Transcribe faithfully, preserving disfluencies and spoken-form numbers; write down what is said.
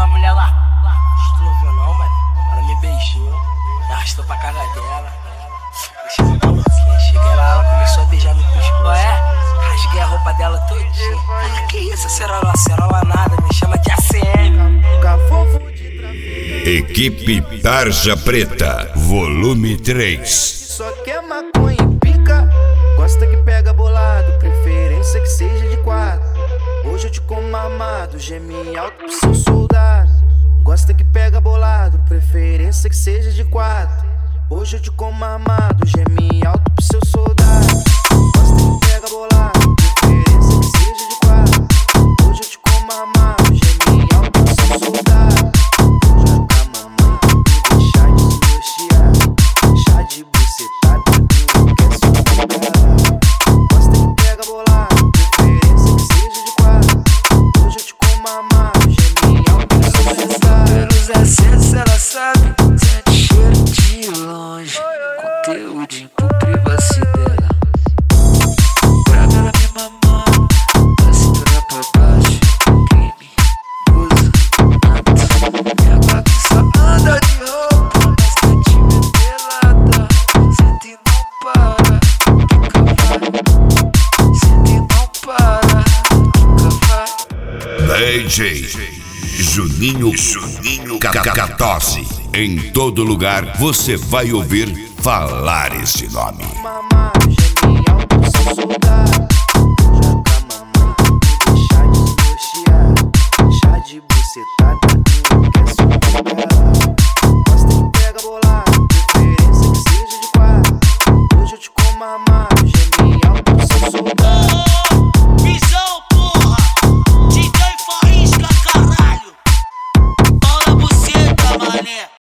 uma mulher lá. Tu não viu não, mano? Ela me beijou, me arrastou pra casa dela. Cheguei lá, ela começou a beijar no pescoço. É? Rasguei a roupa dela todinha. Ela, que isso, acerola, acerola nada, me chama de A C M. Equipe Tarja Preta, volume três. Só quer maconha e pica, gosta que pega bolado, preferência que seja de quatro. Hoje eu te como armado, geme alto pro seu soldado. Gosta que pega bolado, preferência que seja de quatro. Hoje eu te como armado, geme alto pro seu soldado. Gosta que pega bolado, preferência que seja de quatro. Hoje eu te como armado, geme alto pro seu soldado. Hoje com a mamãe, me deixar desnortear. Chá de bucetada, não quer só caralho. Gosta que pega bolado, preferência que seja de quatro. Hoje eu te como armado, geme alto pro seu soldado. Pelos acessos ela sabe, sente cheiro de longe. Conteúdo por privacidade. Pra ela me mamando, da cintura pra baixo. Crime, uso, nada. E agora que só anda de roupa, mas cantinho é pelada. Sente e não para, fica vai. Sente e não para, fica vai. D J Juninho, Juninho Catose. Em todo lugar você vai ouvir falar esse nome. Mamado, geme alto pro seu soldado. Já com a mamãe, me deixar desnortear. Chá de bucetada.